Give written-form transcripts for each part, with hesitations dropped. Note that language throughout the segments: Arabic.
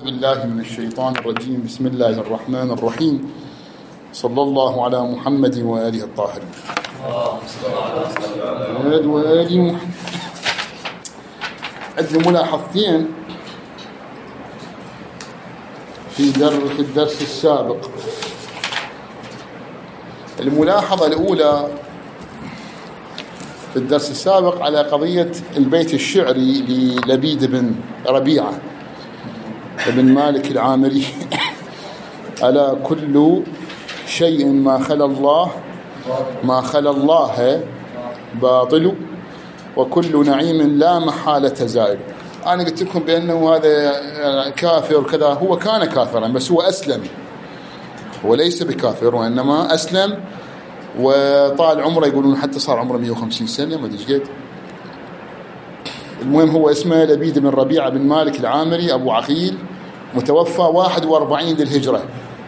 بالله من الشيطان الرجيم. بسم الله الرحمن الرحيم. صلى الله على محمد وآله الطاهرين وآله محمد. عندنا ملاحظتين في الدرس السابق. الملاحظة الأولى في الدرس السابق على قضية البيت الشعري للبيد بن ربيعة بن مالك العامري: ألا كل شيء ما خلا الله باطل وكل نعيم لا محالة زائل. أنا قلت لكم بأنه هذا كافر وكذا. هو كان كافرا بس هو أسلم، هو ليس بكافر وإنما أسلم وطال عمره، يقولون حتى صار عمره 150 سنة ما أدري قد. المهم هو اسمه لبيد بن ربيعة بن مالك العامري أبو عقيل، متوفى 41 للهجرة،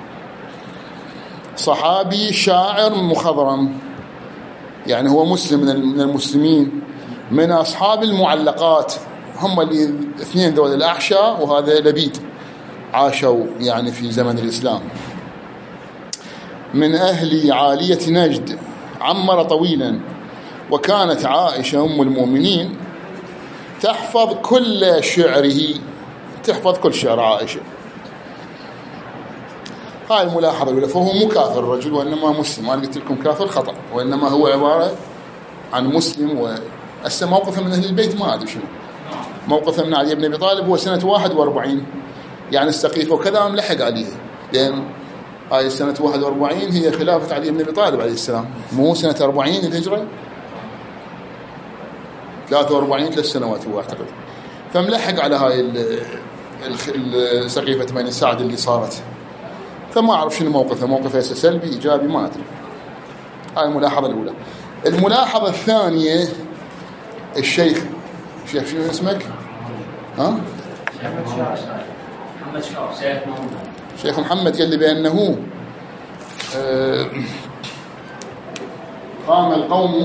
صحابي شاعر مخضرم، يعني هو مسلم من المسلمين، من أصحاب المعلقات. هم اللي اثنين ذول، الأعشى وهذا لبيد، عاشوا يعني في زمن الإسلام. من أهل عالية نجد، عمر طويلا، وكانت عائشة أم المؤمنين تحفظ كل شعره، تحفظ كل شعر عائشة. هاي الملاحظة الأولى. فهو مو كافر الرجل وإنما مسلم. أنا قلت لكم كافر خطأ، وإنما هو عبارة عن مسلم. وأسا موقفه من أهل البيت ما أدري شنو موقفه من علي بن أبي طالب. هو سنة 41 يعني السقيفة وكذا ملحق عليه، لأن هاي سنة 41 هي خلافة علي بن أبي طالب عليه السلام، مو سنة 40 الهجرة، 43 3 سنوات هو أعتقد. فملحق على هاي السقيفة بني سعد اللي صارت. فما أعرف شنو موقفه سلبي إيجابي ما أدري. هاي الملاحظة الأولى. الملاحظة الثانية، الشيخ شنو اسمك؟ ها؟ شيخ محمد قال لي بأنه قام القوم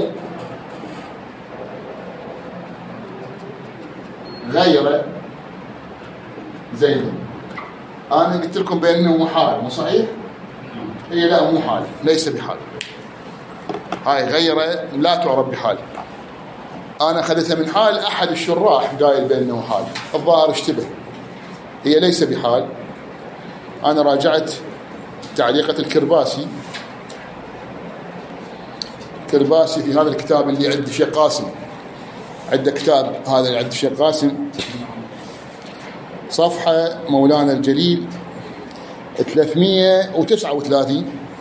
غير زيد. أنا قلت لكم بأنه محال، مو صحيح؟ هي لا مو حال، ليس بحال. هاي غير لا تعرف بحال. أنا أخذتها من حال أحد الشراح قائل بأنه حال، الظاهر اشتبه. هي ليس بحال. أنا راجعت تعليقة الكرباسي في هذا الكتاب اللي عند الشيخ قاسم، عند كتاب هذا اللي عند الشيخ قاسم، صفحة مولانا الجليل 339،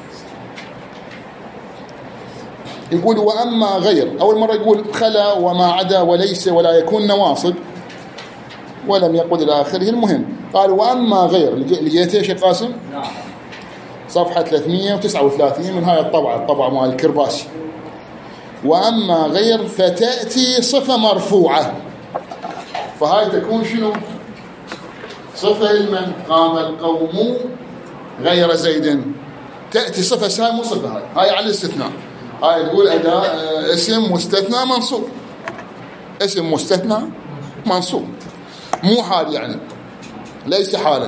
يقول: وأما غير، أول مرة يقول خلا وما عدا وليس ولا يكون نواصب، ولم يقل إلى آخره. المهم قال: وأما غير، لقيته شيخ قاسم؟ صفحة 339 من هاي الطبعة مال الكرباسي. وأما غير فتأتي صفة مرفوعة، فهاي تكون شنو؟ صفة لمن؟ قام القوم غير زيد. تأتي صفة، هاي مو صفة، هاي على الاستثناء. هاي تقول أداة اسم مستثنى منصوب، اسم مستثنى منصوب، مو حال يعني، ليس حالا.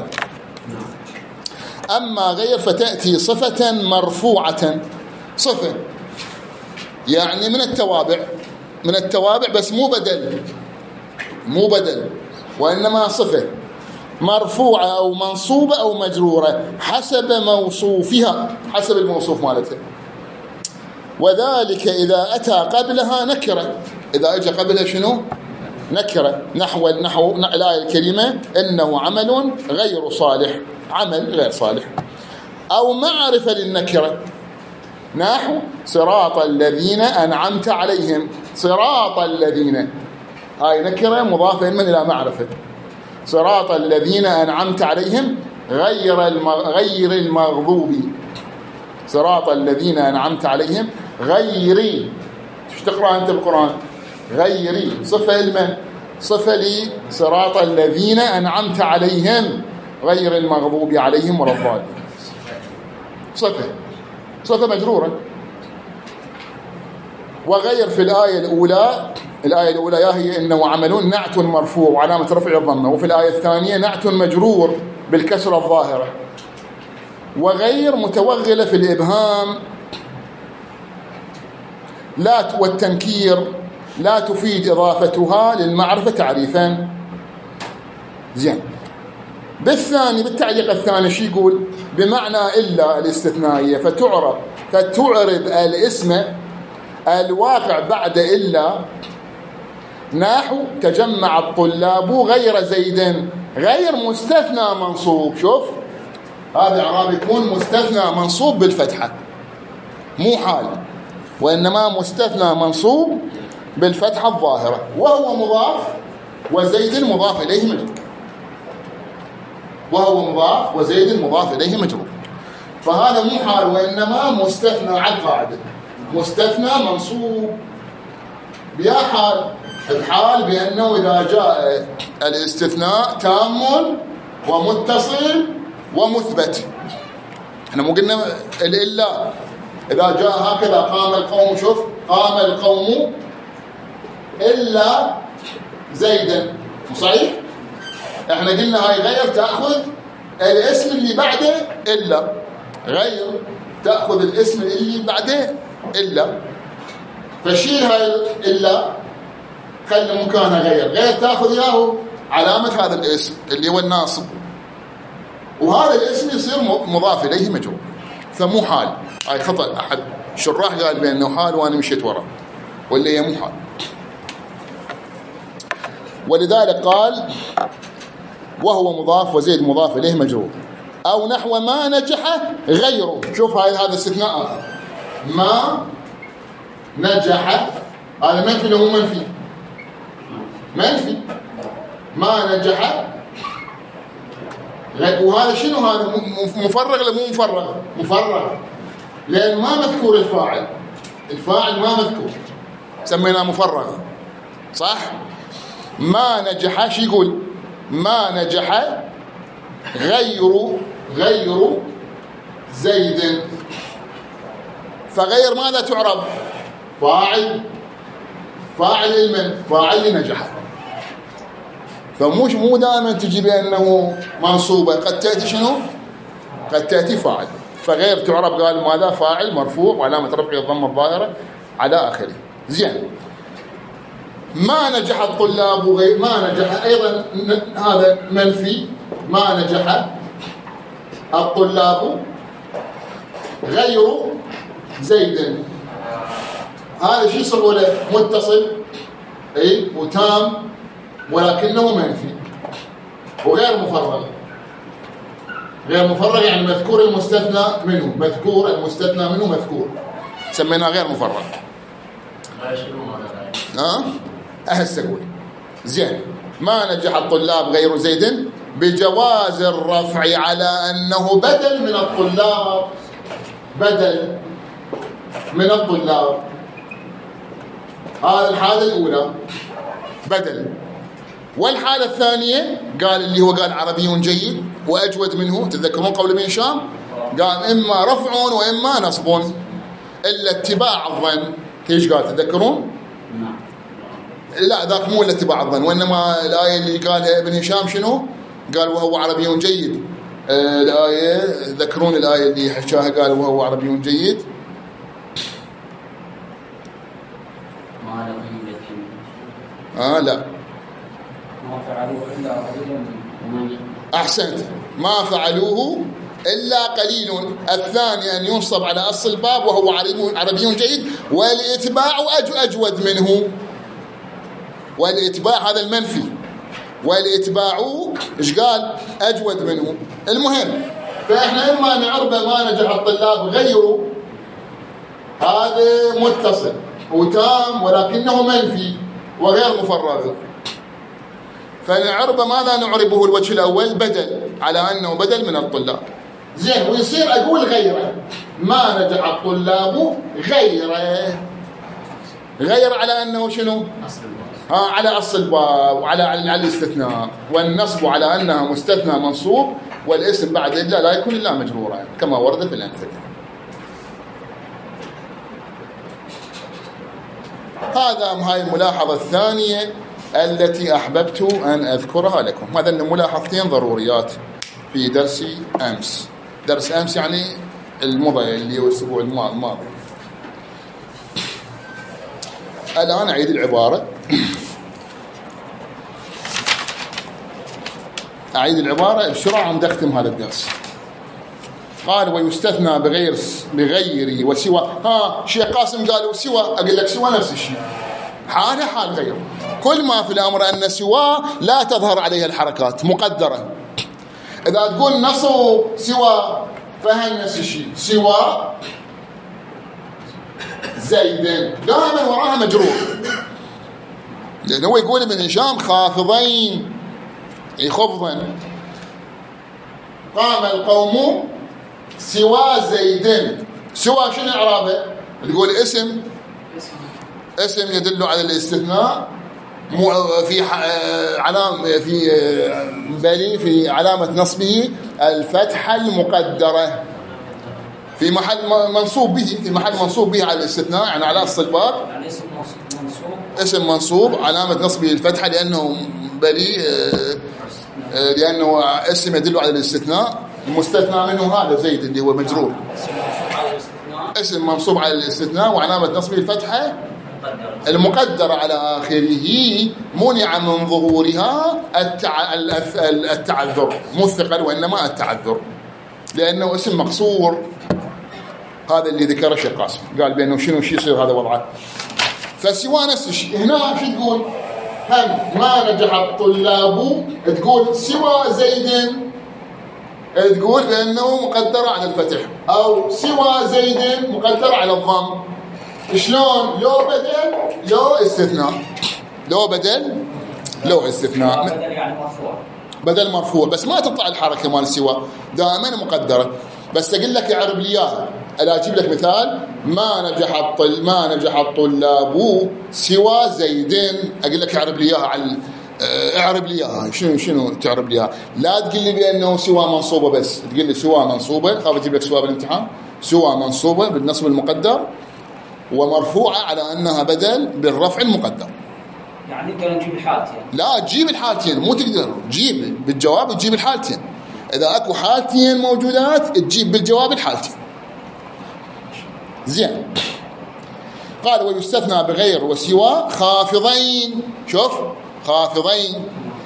أما غير فتأتي صفة مرفوعة، صفة يعني من التوابع بس مو بدل وإنما صفة مرفوعة أو منصوبة أو مجرورة حسب موصوفها، حسب الموصوف مالتها. وذلك إذا أتى قبلها نكرة، إذا أجى قبلها شنو؟ نكرة. نحو الآية الكريمة: إنه عمل غير صالح، عمل غير صالح. أو معرفة للنكرة، نحو صراط الذين أنعمت عليهم. صراط الذين، هاي نكرة مضافة من إلى معرفة. صراط الذين أنعمت عليهم غير المغضوب. صراط الذين أنعمت عليهم غيري. شو تقرأ أنت بالقرآن؟ غيري صفة لمن؟ صفة لي صراط الذين أنعمت عليهم غير المغضوب عليهم ولا الضالين. صفة مجرورة. وغير في الآية الأولى يا هي إنه عمل نعت مرفوع وعلامة رفع الضمة، وفي الآية الثانية نعت مجرور بالكسرة الظاهرة، وغير متوغلة في الإبهام والتنكير لا تفيد إضافتها للمعرفة تعريفا. زين. بالثاني بالتعليق الثاني شو يقول؟ بمعنى إلا الاستثنائية فتعرب الاسم الواقع بعد إلا نحو تجمع الطلاب غير زيد غير مستثنى منصوب. شوف هذا إعراب يكون مستثنى منصوب بالفتحة مو حال، وإنما مستثنى منصوب بالفتحة الظاهرة، وهو مضاف وزيد مضاف إليه مجرور، وهو مضاف وزيد مضاف إليه مجرور. فهذا مو حال وإنما مستثنى على القاعدة، مستثنى منصوب بيا حال. الحال بأنه إذا جاء الاستثناء تام ومتصل ومثبت. احنا مو قلنا الإلا إذا جاء هكذا قام القوم، شوف قام القوم إلا زيدا، صحيح؟ احنا قلنا هاي غير تأخذ الاسم اللي بعده إلا، غير تأخذ الاسم اللي بعده إلا، فشيل هاي إلا خلي مكانها غير تأخذ إياه علامة هذا الاسم اللي هو الناصب، وهذا الاسم يصير مضاف إليه مجرور، فمو حال. هاي خطأ أحد شراح قال بأنه حال وأنا مشيت وراه، ولا هي مو حال. ولذلك قال وهو مضاف وزيد مضاف إليه مجرور. أو نحو ما نجح غيره. شوف هذا استثناء آخر، ما نجح هذا منفي له منفي، ما نجح، وهذا شنو؟ هذا مفرغ ولا مو مفرغ؟ مفرغ، لأن ما مذكور الفاعل ما مذكور، سميناه مفرغ، صح؟ ما نجح شو يقول؟ ما نجح غير زيد، فغير ماذا تعرب؟ فاعل المن، فاعل نجح. فمو دائما تجي بأنه منصوبة، قد تأتي شنو؟ قد تأتي فاعل. فغير تعرب قال ماذا؟ فاعل مرفوع وعلامة رفعه الضمة الظاهرة على آخره. زين. ما نجح الطلاب ما نجح أيضا هذا منفي، ما نجح الطلاب غير زيد، هذا شو يصير له؟ متصل اي وتام ولكنه منفي وغير مفرغ. غير مفرغ يعني مذكور المستثنى منه، مذكور المستثنى منه مذكور، سميناه غير مفرغ. أهسه أقول. زين. ما نجح الطلاب غير زيد بجواز الرفع على أنه بدل من الطلاب، بدل من الطلاب. هذا الحالة الأولى بدل. والحالة الثانية قال اللي هو قال عربي جيد وأجود منه، تذكرون قول ابن هشام؟ قال إما رفع وإما نصب إلا اتباع الظن. ايش قال تذكرون؟ لا ذاك مو إلا اتباع الظن، وإنما الآية اللي قالها ابن هشام شنو؟ قال وهو عربي جيد. الآية ذكرون الآية اللي حشاها قال وهو عربي جيد. لا ما فعلوه إلا قليل. أحسنت، ما فعلوه إلا قليل. الثاني أن ينصب على أصل الباب وهو عربي جيد، والإتباع أجود منه. والإتباع هذا المنفي، والإتباع إيش قال؟ أجود منه. المهم فإحنا إما نعربه ما نجح الطلاب غيره، هذا متصل وتام ولكنه منفي وغير مفرغ، فنعربه ماذا نعربه؟ الوجه الأول بدل، على أنه بدل من الطلاب. زين. ويصير أقول غيره، ما نجح الطلاب غير على أنه شنو؟ على أصل الباب وعلى الاستثناء، والنصب على أنها مستثنى منصوب، والاسم بعد إلا لا يكون إلا مجرورا كما ورد في الأمثلة. هاي الملاحظة الثانية التي أحببت أن أذكرها لكم. هذا ملاحظتين ضروريات في درس أمس. درس أمس يعني المضى اللي هو الأسبوع الماضي. الآن أعيد العبارة. أعيد العبارة بسرعة ندختم هذا الدرس. قال ويستثنى بغير وسوى. شيخ قاسم قالوا سوى، أقول لك سوى نفس الشيء، حالها حال غير. كل ما في الأمر أن سوى لا تظهر عليها الحركات مقدرة. إذا تقول نصب سوى فهم نفس الشيء، سوى زيد دائما وراها مجرور، لأنه هو يقول ابن هشام خافضين أي خفضا. قام القوم سوى زيد. سوى شنو إعرابه؟ تقول اسم يدل على الاستثناء في في علامة نصبه الفتحة المقدرة في محل منصوب به، في محل منصوب به على الاستثناء، يعني على الصلبات، يعني اسم منصوب علامة نصبه الفتحة لأنه لأنه اسم يدل على الاستثناء. المستثنى منه هذا زيد اللي هو مجرور، اسم منصوب على الاستثناء وعلامة نصبه الفتحة المقدرة على آخره، منع من ظهورها التعذر، مو الثقل وإنما التعذر، لأنه اسم مقصور. هذا اللي ذكره الشيخ قاسم، قال بأنه شنو يصير هذا وضعه. فسوى نفس الشيء. هنا شو تقول؟ هم ما نجح الطلاب، تقول سوى زيد، تقول بأنه مقدرة على الفتح، أو سوى زيد مقدرة على الضم. شلون؟ لو بدل لو استثناء، لو بدل لو استثناء، بدل يعني مرفوع، بدل مرفوع، بس ما تطلع الحركة مال سوى، دائما مقدرة. بس أقول لك اعرب لي إياها. أنا أجيب لك مثال: ما نجح الطلاب سوى زيد. أقول لك اعرب لي إياها على اعرب لي إياها. شنو تعرب لي إياها؟ لا تقول لي بأنه سوى منصوبة بس، تقول لي سوى منصوبة. خاف أجيب لك سوى بالامتحان. سوى منصوبة بالنصب المقدر ومرفوعة على أنها بدل بالرفع المقدر. يعني نقدر نجيب الحالتين؟ لا، تجيب الحالتين، مو تقدر تجيب بالجواب، تجيب الحالتين. إذا أكو حالتين موجودات تجيب بالجواب الحالتين. زين. قال ويستثنى بغير وسوى خافضين. شوف، خافضين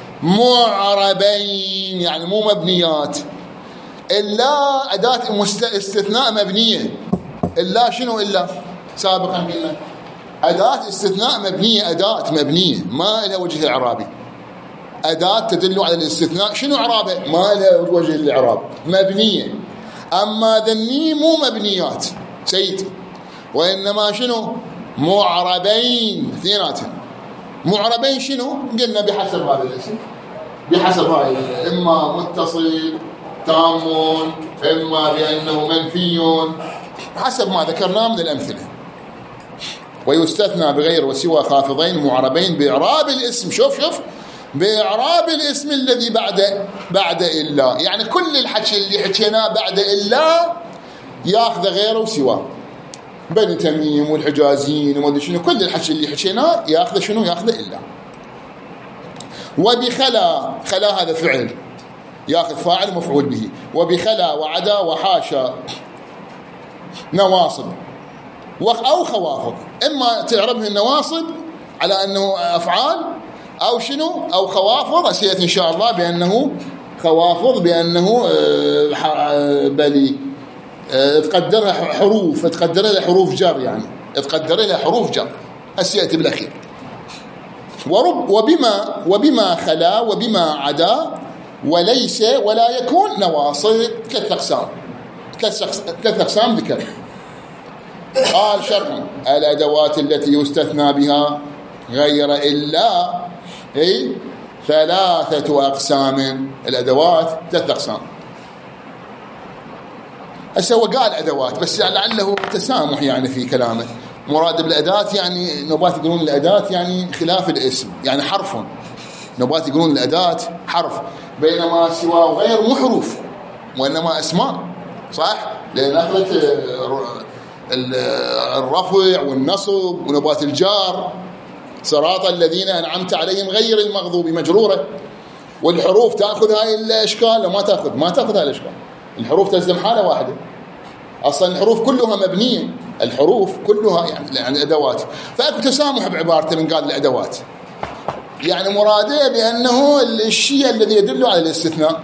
معربين يعني مو مبنيات. إلا أداة استثناء مبنية. إلا شنو؟ إلا سابقا قلنا أداة استثناء مبنية، أداة مبنية ما لها وجه إعرابي. أداة تدل على الاستثناء، شنو إعرابه؟ ما لها وجه الإعراب، مبنية. أما ذني مو مبنيات سيد، وإنما شنو؟ معربين اثنيناتهم. معربين شنو؟ قلنا بحسب هذا الاسم، بحسب هذا، إما متصل تام، إما بأنه منفي، حسب ما ذكرناه من الأمثلة. ويستثنى بغير وسوى خافضين معربين بإعراب الاسم. شوف بإعراب الاسم الذي بعد إلا، يعني كل الحكي اللي حكيناه بعد إلا ياخذ غيره وسواه. بني تميم والحجازين وما ادري شنو، كل الحكي اللي حكيناه ياخذ شنو؟ ياخذ إلا. وبخلا، خلا هذا فعل ياخذ فاعل مفعول به. وبخلا وعدا وحاشا نواصب أو خوافض، إما تعربه النواصب على أنه أفعال، أو شنو؟ أو خوافض. أسيت إن شاء الله بأنه خوافض، بأنه بلي تقدرها حروف، تقدر لها حروف جر، يعني تقدر لها حروف جر. أسيت بالأخير. وبما خلا وبما عدا وليس ولا يكون نواصب. ثلاث أقسام ذكر. قال شرح الأدوات التي يستثنى بها غير إلا هي 3 أقسام. الأدوات 3 أقسام. هسه هو قال أدوات بس لعله تسامح يعني في كلامه. مراد بالأداة يعني نوبات يقولون الأداة يعني خلاف الاسم، يعني حرف. نوبات يقولون الأداة حرف، بينما سوى وغير مو حروف وإنما أسماء. صح؟ لأن أخذت الرفع والنصب ونبات الجار. صراط الذين أنعمت عليهم غير المغضوب مجرورة. والحروف تأخذ هاي الإشكال وما تأخذ؟ ما تأخذ هاي الإشكال. الحروف تلزم حالة واحدة. أصلا الحروف كلها مبنية، الحروف كلها يعني أدوات. فأكو تسامح بعبارته من قال الأدوات، يعني مراده بأنه الشيء الذي يدل على الاستثناء.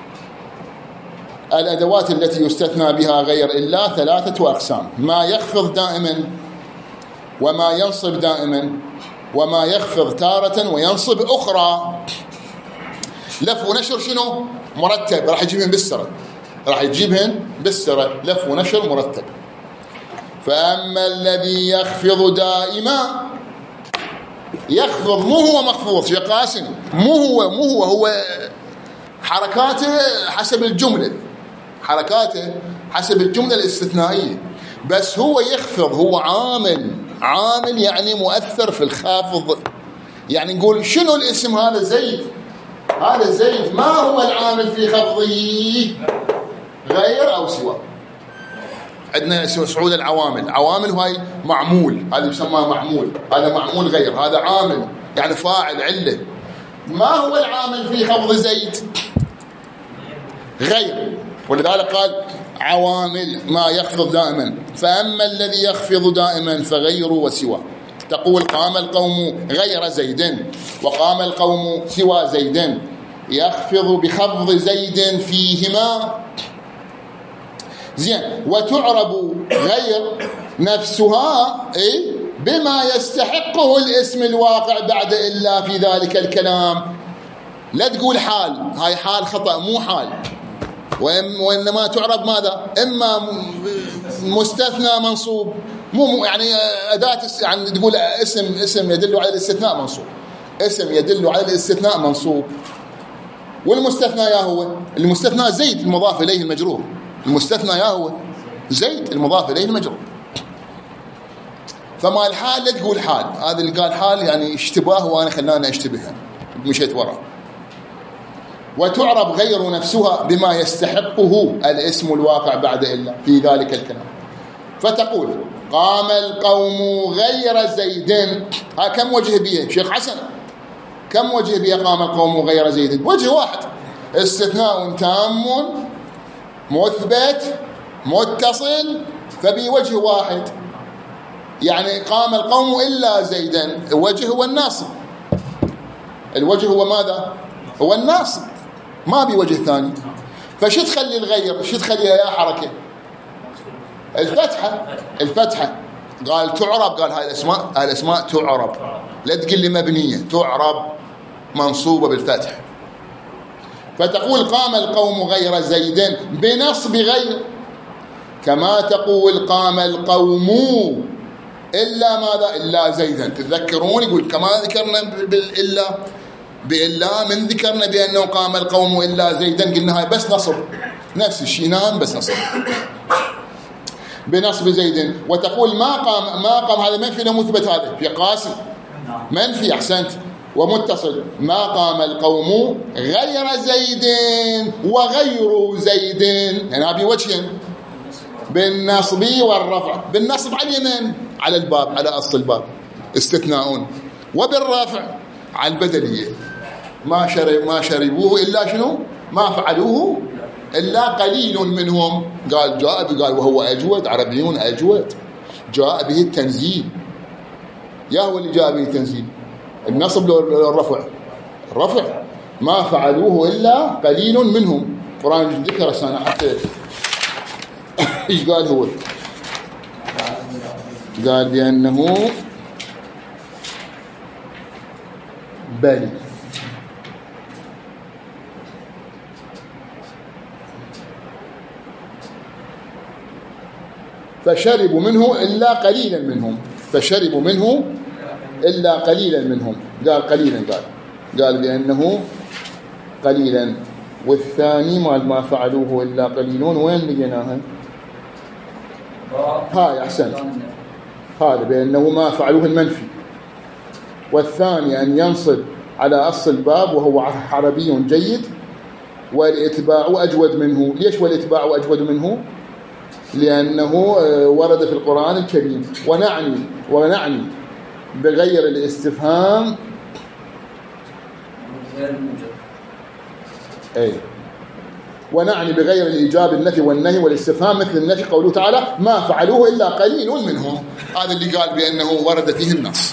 الأدوات التي يستثنى بها غير إلا 3 أقسام: ما يخفض دائما، وما ينصب دائما، وما يخفض تارة وينصب أخرى. لف ونشر شنو؟ مرتب، راح يجيبهن بالسرة، راح يجيبهن بالسرة، لف ونشر مرتب. فأما الذي يخفض دائما، يخفض مو هو مخفوض يا قاسم، مو هو حركاته حسب الجملة، حركاته حسب الجملة الاستثنائية، بس هو يخفض، هو عامل يعني مؤثر في الخافض. يعني نقول شنو الاسم هذا؟ زيد. هذا زيد ما هو العامل في خفضه؟ غير أو سوى. عندنا صعود العوامل، عوامل هاي معمول، هذا يسمى معمول، هذا معمول غير، هذا عامل يعني فاعل علة. ما هو العامل في خفض زيد؟ غير، ولذلك قال عوامل ما يخفض دائما. فأما الذي يخفض دائما فغير وسوى. تقول قام القوم غير زيد، وقام القوم سوى زيد، يخفض بخفض زيد فيهما. زين. وتعرب غير نفسها بما يستحقه الاسم الواقع بعد إلا في ذلك الكلام. لا تقول حال، هاي حال خطأ، مو حال. وإنما تعرب ماذا؟ إما مستثنى منصوب، مو يعني أداة، يعني تقول اسم يدل على الاستثناء منصوب، اسم يدل على الاستثناء منصوب. والمستثنى يا هو المستثنى زيد المضاف إليه المجرور، المستثنى يا هو زيد المضاف إليه المجرور. فما الحال لا تقول حال، هذا اللي قال حال يعني اشتباه، وأنا خلاني أشتبهها مشيت وراء. وتعرب غير نفسها بما يستحقه الاسم الواقع بعد إلا في ذلك الكلام. فتقول قام القوم غير زيد. ها كم وجه بيه شيخ حسن؟ كم وجه بيه قام القوم غير زيد؟ وجه واحد، استثناء تام مثبت متصل، فبوجه واحد. يعني قام القوم إلا زيدا، الوجه هو الناصب، الوجه هو ماذا؟ هو الناصب، ما بوجه ثاني. فشو تخلي الغير؟ شو تخليها يا حركة؟ الفتحة. قال تعرب، قال هاي الأسماء تعرب، لا تقل لي مبنية، تعرب منصوبة بالفتح. فتقول قام القوم غير زيد بنصب غير، كما تقول قام القوم إلا ماذا؟ إلا زيدا. تتذكرون يقول كما ذكرنا بإلا من ذكرنا بأنه قام القوم إلا زيدا، قلنا هاي بس نصب، نفس الشيء، نام بس نصب بنصب زيد. وتقول ما قام هذا منفي لو مثبت؟ هذا في قاسم منفي، أحسنت. ومتصل ما قام القوم غير زيد وغير زيد، يعني بوجهين، بالنصب والرفع. بالنصب على اليمين على الباب، على أصل الباب استثناء، وبالرفع على البدلية. ما شربوه إلا شنو؟ ما فعلوه إلا قليل منهم. قال وهو أجود، عربيون أجود، جاء به التنزيل. يا هو اللي جاء به التنزيل، النصب لو الرفع؟ الرفع. ما فعلوه إلا قليل منهم. قرآن ذكر السنة حتى إيش قال هو؟ قال بأنه بل فشربوا منه إلا قليلا منهم، فشربوا منه إلا قليلا منهم. قال قليلا، قال بأنه قليلا. والثاني ما فعلوه إلا قليلون، وين لقيناها؟ هاي أحسنت، هذا بأنه ما فعلوه المنفي. والثاني أن ينصب على أصل الباب وهو عربي جيد، والإتباع أجود منه. ليش والإتباع أجود منه؟ لأنه ورد في القرآن الكريم. ونعني بغير الاستفهام أي. ونعني بغير الإيجاب النفي والنهي والاستفهام، مثل النفي قوله تعالى ما فعلوه إلا قليل منهم، هذا اللي قال بأنه ورد فيه النص.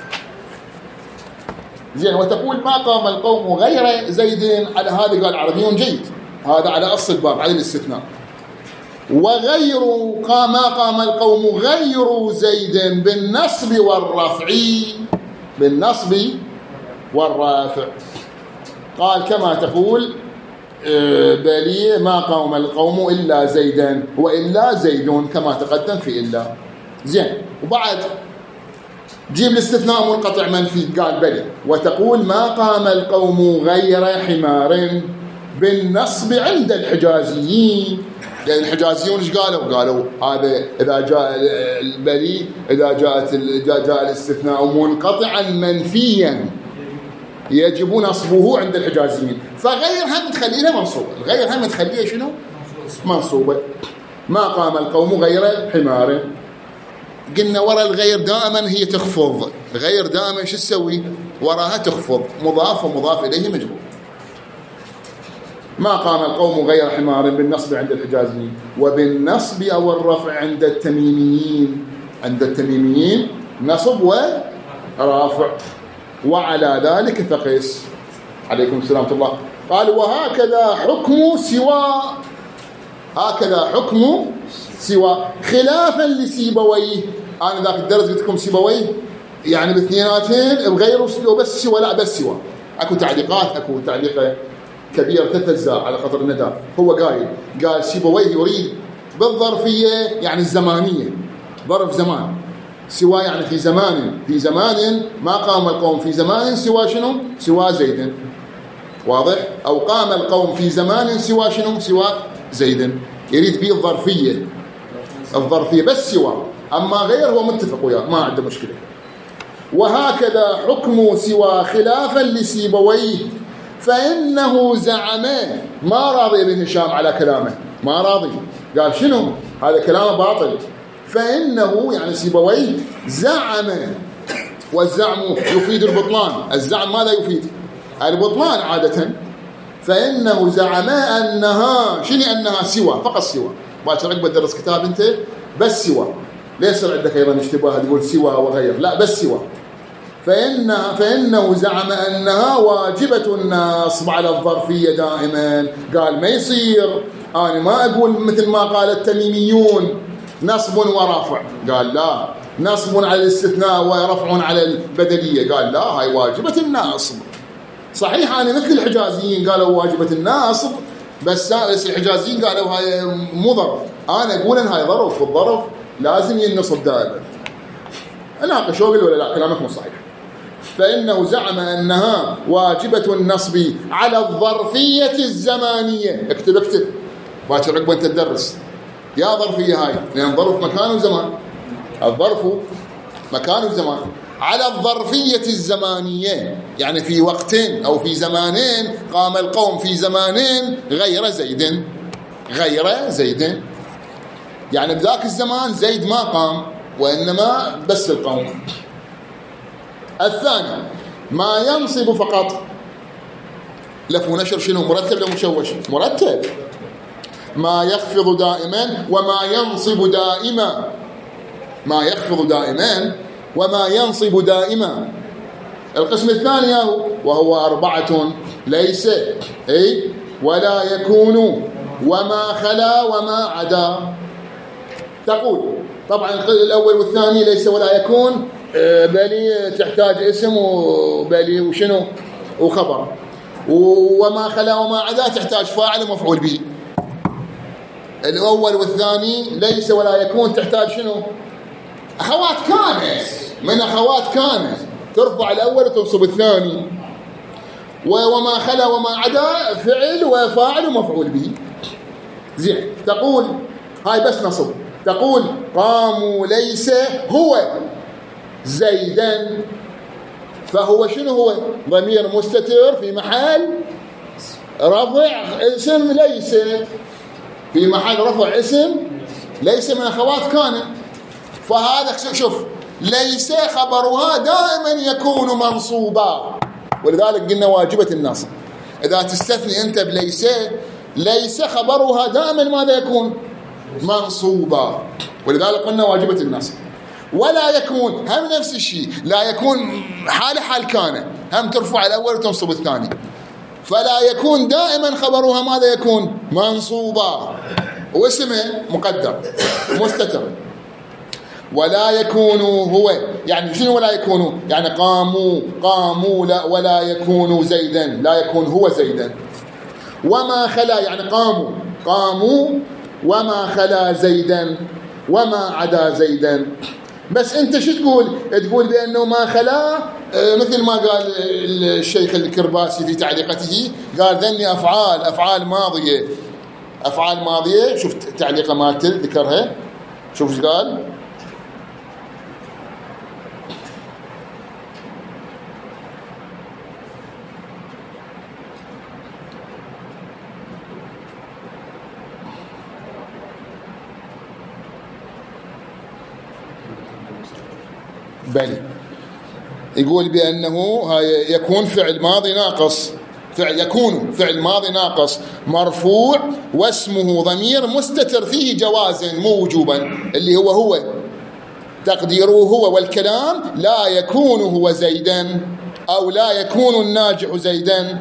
زين. وتقول ما قام القوم غير زيد، على هذا قال عربي جيد، هذا على أصل الباب على الاستثناء. وغير ما قام القوم غير زيد بالنصب والرفع، بالنصب والرفع. قال كما تقول بلي ما قام القوم إلا زيدا، وإلا زيد كما تقدم في إلا. زين. وبعد جيب الاستثناء منقطع منفي، قال بلي. وتقول ما قام القوم غير حمار بالنصب عند الحجازيين، لأن الحجازيون ايش قالوا؟ قالوا هذا إذا جاء البلي، إذا جاء الاستثناء منقطعا منفيا يجب نصبه عند الحجازيين، فغير هم تخليها منصوبة، الغير هم تخليها شنو؟ منصوبة. ما قام القوم غير حمار. قلنا وراء الغير دائما هي تخفض، الغير دائما شو تسوي؟ وراها تخفض، مضاف ومضاف إليه مجرور. ما قام القوم غير حمار بالنصب عند الحجازيين، وبالنصب أو الرفع عند التميميين، عند التميميين نصب ورافع. وعلى ذلك فقس. عليكم السلام ورحمة الله. قال وهكذا حكم سوى، هكذا حكم سوى خلافا لسيبويه. أنا ذاك الدرس قلت لكم سيبويه يعني باثنيناتين بغير وبس سوى، لا بس سوى. أكو تعليقات، أكو تعليق كبير 3 أجزاء على قطر الندى. هو قال سيبويه يريد بالظرفية يعني الزمانية، ظرف زمان، سوى يعني في زمان ما قام القوم في زمان سوى شنو؟ سوى زيد. واضح؟ أو قام القوم في زمان سوى شنو؟ سوى زيد. يريد به الظرفية بس سوى، أما غير هو متفق وياه ما عنده مشكلة. وهكذا حكم سوى خلافا لسيبويه، فإنه زعم، ما راضي ابن هشام على كلامه، ما راضي، قال شنو؟ هذا كلامه باطل. فإنه يعني سيبويه زعم، والزعم يفيد البطلان، الزعم ماذا يفيد؟ البطلان عادة. فإنه زعم أنها شنو؟ أنها سوى، فقط سوى. باكر عقب تدرس كتاب أنت بس سوى، ليس عندك أيضا اشتباه تقول سوى وغير، لا بس سوى. فإنه زعم أنها واجبة النصب على الظرفية دائما. قال ما يصير أنا ما أقول مثل ما قال التميميون نصب ورفع، قال لا، نصب على الاستثناء ورفع على البدلية، قال لا، هاي واجبة النصب. صحيح أنا مثل الحجازيين قالوا واجبة النصب، بس الحجازيين قالوا هاي مو ظرف، أنا أقول إن هاي ظرف، والظرف لازم ينصب دائما. أناقش أقول ولا لا؟ كلامك مو صحيح. فإنه زعم أنها واجبة النصب على الظرفية الزمانية. اكتب باكر عقب أنت تدرس يا ظرفية هاي، لأن ظرف مكان وزمان، الظرف مكان وزمان. على الظرفية الزمانية يعني في وقتين أو في زمانين، قام القوم في زمانين غير زيد، يعني بذاك الزمان زيد ما قام وإنما بس القوم. الثاني ما ينصب فقط، لف ونشر شنو؟ مرتب لو مشوش؟ مرتب. ما يخفض دائما وما ينصب دائما، ما يخفض دائما وما ينصب دائما. القسم الثاني وهو 4 ليس أي ولا يكون وما خلا وما عدا. تقول طبعا الأول والثاني ليس ولا يكون بلي تحتاج اسم وبلي وشنو وخبر، وما خلا وما عدا تحتاج فاعل ومفعول به. الأول والثاني ليس ولا يكون تحتاج شنو؟ أخوات كانت، من أخوات كانت ترفع الأول وتنصب الثاني. وما خلا وما عدا فعل وفاعل ومفعول به. زين. تقول هاي بس نصب. تقول قاموا ليس هو زيدا، فهو شنو هو؟ ضمير مستتر في محل رفع اسم ليس، في محل رفع اسم ليس من أخوات كان. فهذا شوف ليس خبرها دائما يكون منصوبا، ولذلك قلنا واجبة النصب. إذا تستثني أنت بليس، ليس خبرها دائما ماذا يكون؟ منصوبا، ولذلك قلنا واجبة النصب. ولا يكون هم نفس الشيء، لا يكون حال كان، هم ترفع الأول وتنصب الثاني. فلا يكون دائما خبرها ماذا يكون؟ منصوبا، واسمه مقدر مستتر. ولا يكون هو، يعني شنو ولا يكون؟ يعني قاموا لا، ولا يكون زيدا، لا يكون هو زيدا. وما خلا يعني قاموا وما خلا زيدا وما عدا زيدا. بس انت شو تقول؟ تقول بانه ما خلا، مثل ما قال الشيخ الكرباسي في تعليقته، قال ذني افعال ماضيه. شوف تعليقه مالته ذكرها، شوف ايش قال. بلي يقول بأنه يكون فعل ماضي ناقص، يكون فعل ماضي ناقص مرفوع واسمه ضمير مستتر فيه جوازا مو وجوبا، اللي هو تقديره هو، والكلام لا يكون هو زيدا أو لا يكون الناجح زيدا.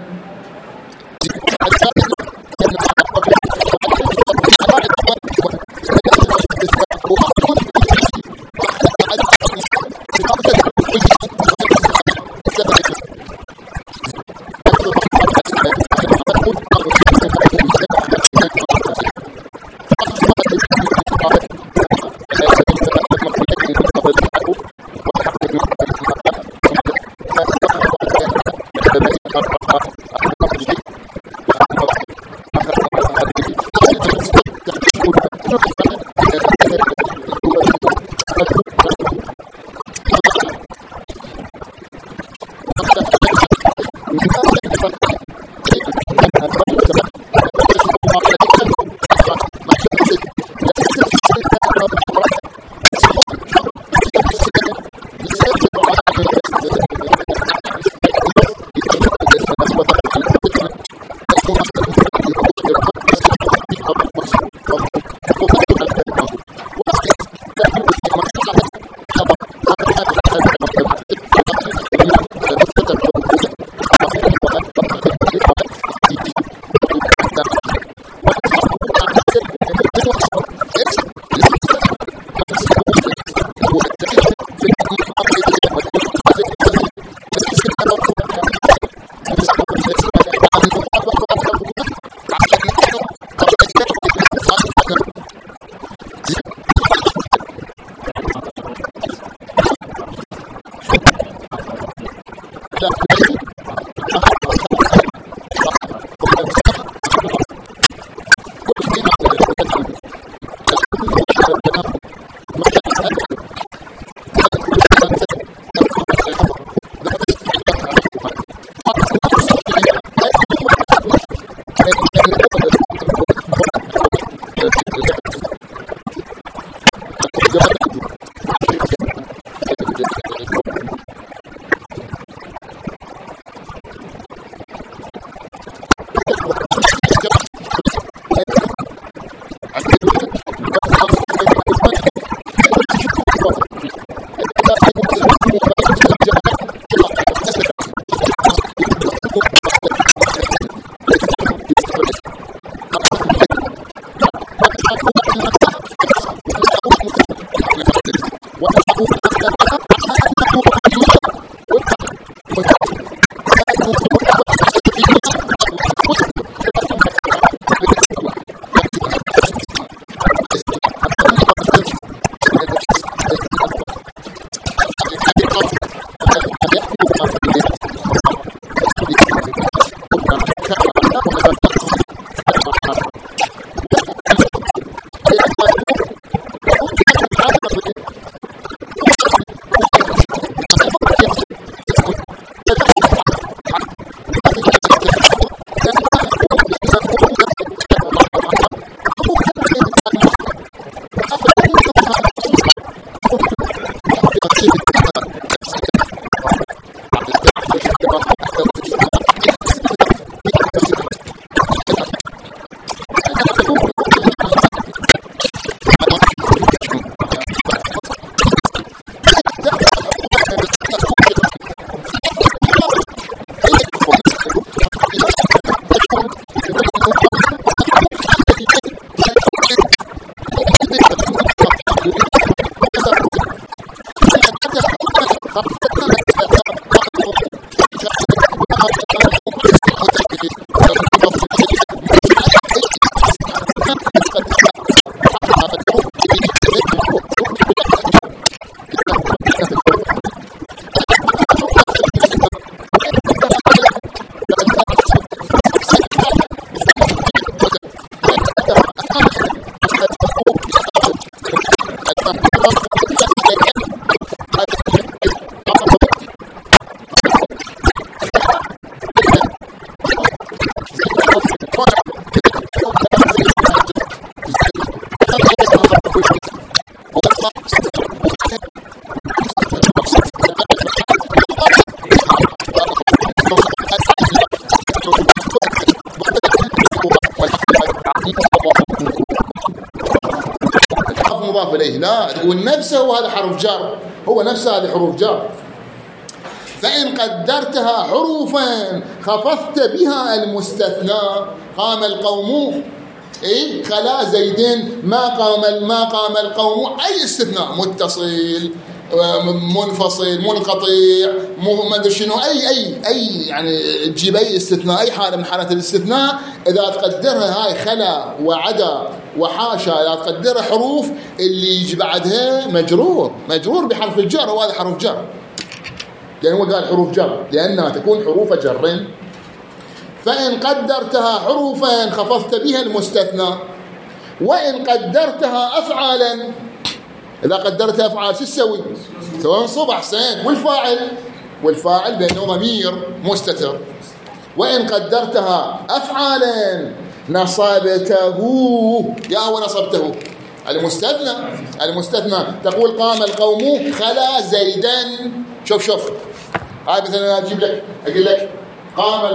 مضاف إليه، لا تقول نفسه هذا حرف جر، هو نفسه هذه حروف جر. فإن قدرتها حروفا خفضت بها المستثنى. قام القوم خلا زيدين، ما قام القوم، أي استثناء متصل منفصل منقطع ما ادري شنو، اي يعني تجيب اي استثناء، اي حاله من حالات الاستثناء اذا تقدرها هاي خلا وعدا وحاشا، اذا تقدرها حروف اللي يجي بعدها مجرور بحرف الجر، وهذا حرف جر لأنه هو قال حروف جر لأنها تكون حروف جر. فإن قدرتها حروفا خفضت بها المستثنى. وإن قدرتها أفعالا، إذا قدرتها أفعال شو تسوي؟ تنصب أحسن. والفاعل بأنه ضمير مستتر. وإن قدرتها أفعالا نصبته، يا هو نصبته المستثنى تقول قام القوم خلا زيدا. شوف هاي مثلا أجيب لك أقول لك قام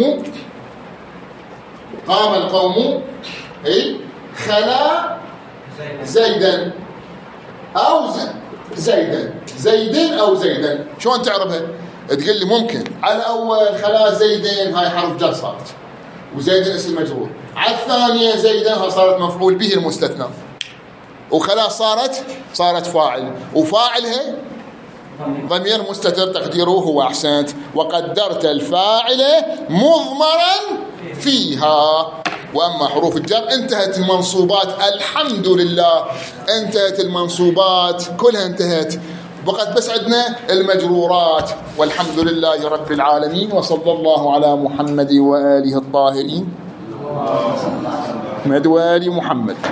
القوم خلا زيدا أو زيدين أو زيدا. شلون تعرفها؟ تقول لي ممكن على أول خلا زيدين هاي حرف جر صارت، وزيدين اسم مجرور. على الثانية زيدين صارت مفعول به المستثنى، وخلا صارت فاعل، وفاعلها ضمير مستتر تقديره هو أحسنت. وقدرت الفاعل مضمرا فيها. وأما حروف الجر انتهت المنصوبات، الحمد لله انتهت المنصوبات كلها انتهت، بقت بس عندنا المجرورات. والحمد لله رب العالمين، وصلى الله على محمد وآله الطاهرين وآل محمد.